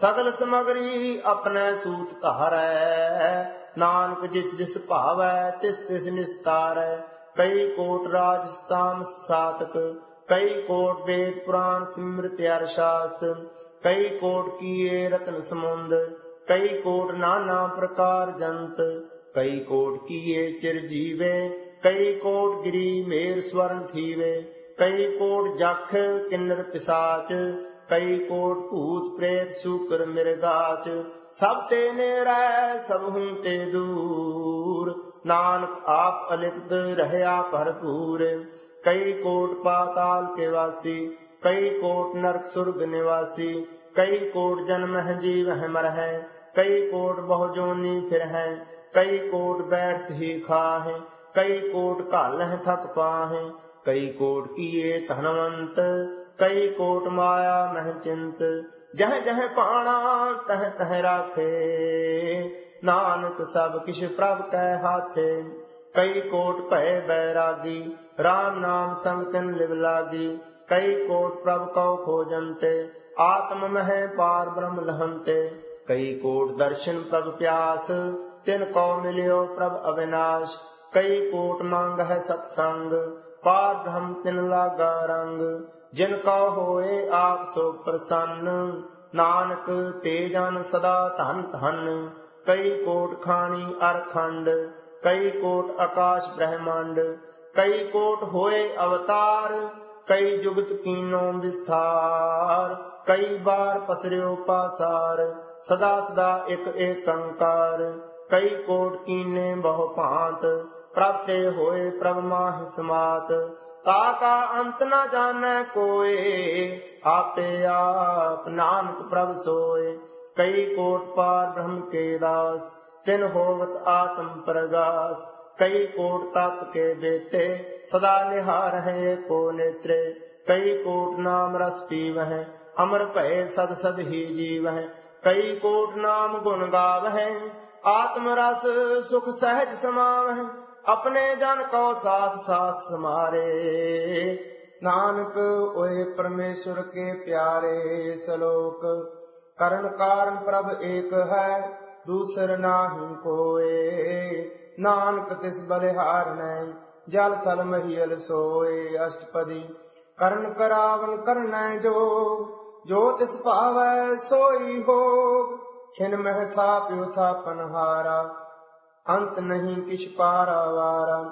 सगल समगरी अपने सूत धारै। नानक जिस जिस भावै तिस तिस निस्तारै। कई कोट राजस्ताम सातक, कई कोट वेद पुराण स्मृति अर शास्त्र। कई कोट किए रत्न समुंद, कई कोट नाना प्रकार जंत। कई कोट किए चिरजीवे, कई कोट गिरी मेर स्वर्ण थीवे। कई कोट जख किन्नर पिसाच, कई कोट भूत प्रेत शूकर मृगाच। सब ते नेड़ै सबहु ते दूर, नानक आप अलिप्त रहया भरपूर। कई कोट पाताल के वासी, कई कोट नरक सुर्ग निवासी। कई कोट जन्म है जीव है मर है, कई कोट बहु जोनी फिर है। कई कोट बैठ ही खाहे, कई कोट घाल है थक पाहे। कई कोट किए धनवंत, कई कोट माया मह चिंत। जह जह पाना तह तह राखे, नानक सब किछ प्रभ कै हाथे। कई कोट भय बैरागी, राम नाम संग तिन लिव लागी। कई कोट प्रभ कौ खोजन्ते, आत्म मह पार ब्रह्म लहन्ते। कई कोट दर्शन प्रभ प्यास, तिन कौ मिलियो प्रभ अविनाश। कई कोट मांग है सत्संग, पार ब्रह्म तिन लागा रंग। जिन कौ होए आप सो प्रसन्न, नानक ते जन सदा धन धन। कई कोट खानी अर खंड, कई कोट आकाश ब्रह्मांड। कई कोट होए अवतार, कई जुगत कीनो विस्तार। कई बार पसर्यो पासार, सदा सदा एक एकंकार। कई कोट कीने बहु भांत, प्रभ ते होए प्रभ माहि समात। ताका अंत न जानै कोय, आपे आप नानक प्रभ सोय। कई कोट पार ब्रह्म के दास, तिन होवत आत्म प्रगास। कई कोट तत् के बेते, सदा निहार है को नेत्रे। कई कोट नाम रस पीवह, अमर भय सद सद ही जीवह। कई कोट नाम गुण गावह, आत्म रस सुख सहज समावह। अपने जन को साथ साथ समारे, नानक ओए परमेश्वर के प्यारे। सलोक करण कारण प्रभ एक है, दूसर नाहि कोय। नानक तिस बलिहारनै, जल थल महियल सोय। अष्टपदी करण करावन करनै जोग, जो तिस भावै सोई होग। छिन मह थाप्यो थापन हारा, अंत नहीं किछ पारा वारा।